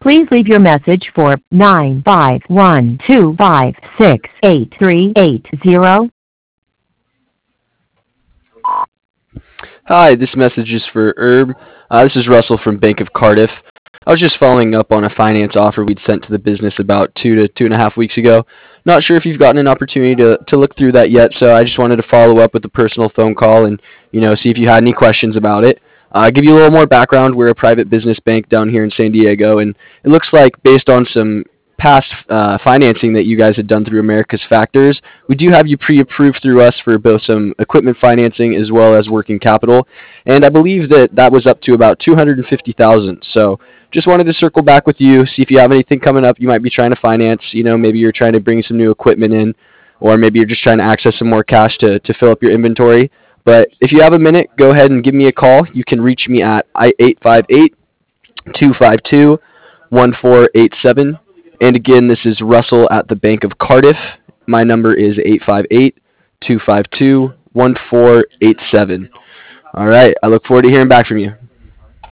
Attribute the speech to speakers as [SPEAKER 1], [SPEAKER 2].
[SPEAKER 1] Please leave your message for 951-256-8380.
[SPEAKER 2] Hi, this message is for Herb. This is Russell from Bank of Cardiff. I was just following up on a finance offer we'd sent to the business about 2 to 2.5 weeks ago. Not sure if you've gotten an opportunity to look through that yet, so I just wanted to follow up with a personal phone call and see if you had any questions about it. Give you a little more background. We're a private business bank down here in San Diego, and it looks like based on some past financing that you guys had done through America's Factors, we do have you pre-approved through us for both some equipment financing as well as working capital, and I believe that was up to about 250,000. So just wanted to circle back with you, see if you have anything coming up you might be trying to finance. Maybe you're trying to bring some new equipment in, or maybe you're just trying to access some more cash to fill up your inventory. But if you have a minute, go ahead and give me a call. You can reach me at 858-252-1487. And again, this is Russell at the Bank of Cardiff. My number is 858-252-1487. All right, I look forward to hearing back from you.